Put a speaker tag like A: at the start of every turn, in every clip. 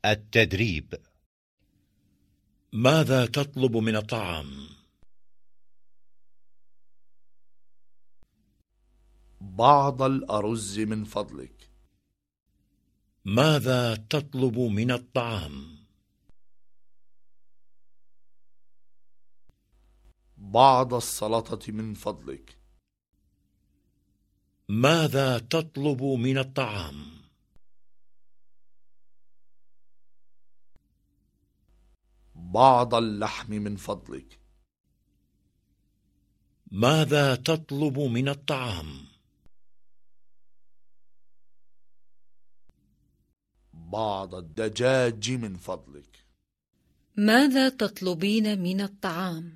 A: التدريب. ماذا تطلب من الطعام؟
B: بعض الأرز من فضلك.
A: ماذا تطلب من الطعام؟
B: بعض السلطة من فضلك.
A: ماذا تطلب من الطعام؟
B: بعض اللحم من فضلك.
A: ماذا تطلب من الطعام؟
B: بعض الدجاج من فضلك.
C: ماذا تطلبين من الطعام؟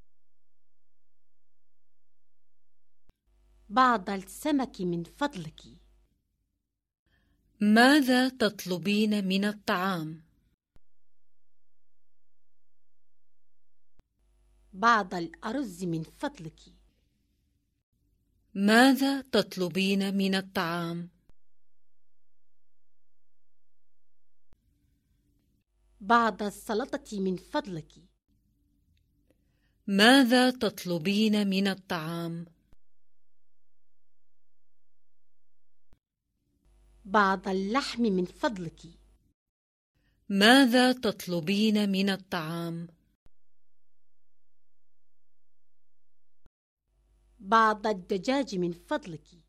D: بعض السمك من فضلك.
C: ماذا تطلبين من الطعام؟
D: بعض الأرز من فضلك.
C: ماذا تطلبين من الطعام؟
D: بعض السلطة من فضلك.
C: ماذا تطلبين من الطعام؟
D: بعض اللحم من فضلك.
C: ماذا تطلبين من الطعام؟
D: بعض الدجاج من فضلك.